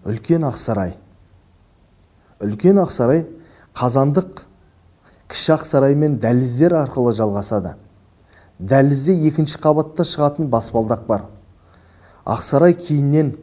Үлкен Ақсарай. Үлкен Ақсарай Қазандық Кіші Ақсарай мен дәліздер арқылы жалғасады. Дәлізде екінші қабатта шығатын баспалдақ бар. Ақсарай кейіннен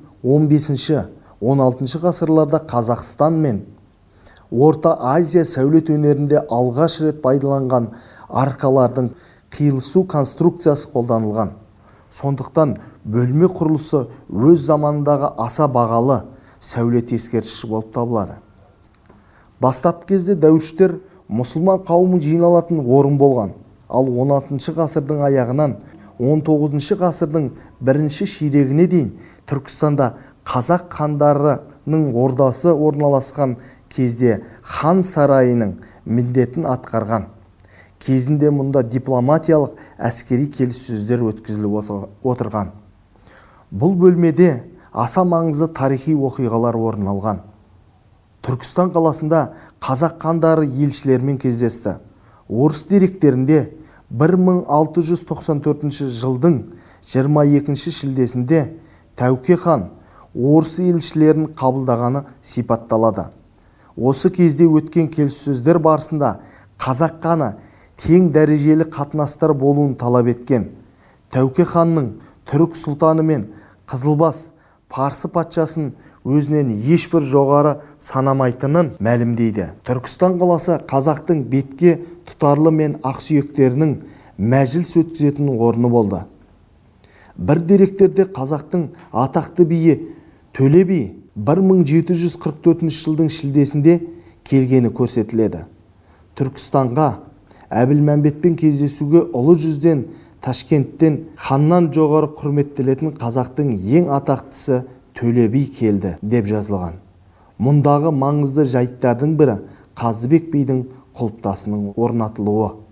15-16 ғасырларда Қазақстан мен Орта Азия сәулет өнерінде алғаш рет пайдаланған аркалардың қиылысу конструкциясы қолданылған. Сондықтан бөлме құрылысы өз заманындағы аса бағалы сәулет ескерткіші болып табылады. Бастапқы кезде дәуіштер мұсылман қауымы жиналатын орын болған. Ал 16 ғасырдың аяғынан 19 ғасырдың бірінші ширегіне дейін Түркістанда қазақ хандарының ордасы орналасқан кезде хан сарайының міндетін атқарған. Кезінде мұнда дипломатиялық әскери келіссөздер өткізіліп отырған. Бұл бөлмеде аса маңызды тарихи оқиғалар орын алған. Түркістан қаласында қазақ хандары елшілермен кездесті. Орыс деректерінде 1694 жылдың 22 шілдесінде Тәуке хан орыс елшілерін қабылдағаны сипатталады. Осы кезде өткен келіссөздер барысында қазақ ханы тең дәрежелі қатынастар болуын талап еткен. Тәуке ханның түрік сұлтаны мен Қызылбас Парсы патшасын өзінен ешбір жоғары санамайтынын мәлімдейді. Түркістан қаласы қазақтың бетке тұтарлы мен ақсүйектерінің мәжіліс өткізетін орны болды. Бір деректерде қазақтың атақты биі Төле би 1744 жылдың шілдесінде келгені көрсетіледі. Түркістанға Әбілмәмбетпен кездесуге ұлы жүзден Ташкенттен ханнан жоғары құрметтелетін қазақтың ең атақтысы Төле би келді деп жазылған. Мұндағы маңызды жайттардың бірі Қазыбек бидің құлпытасының орнатылуы.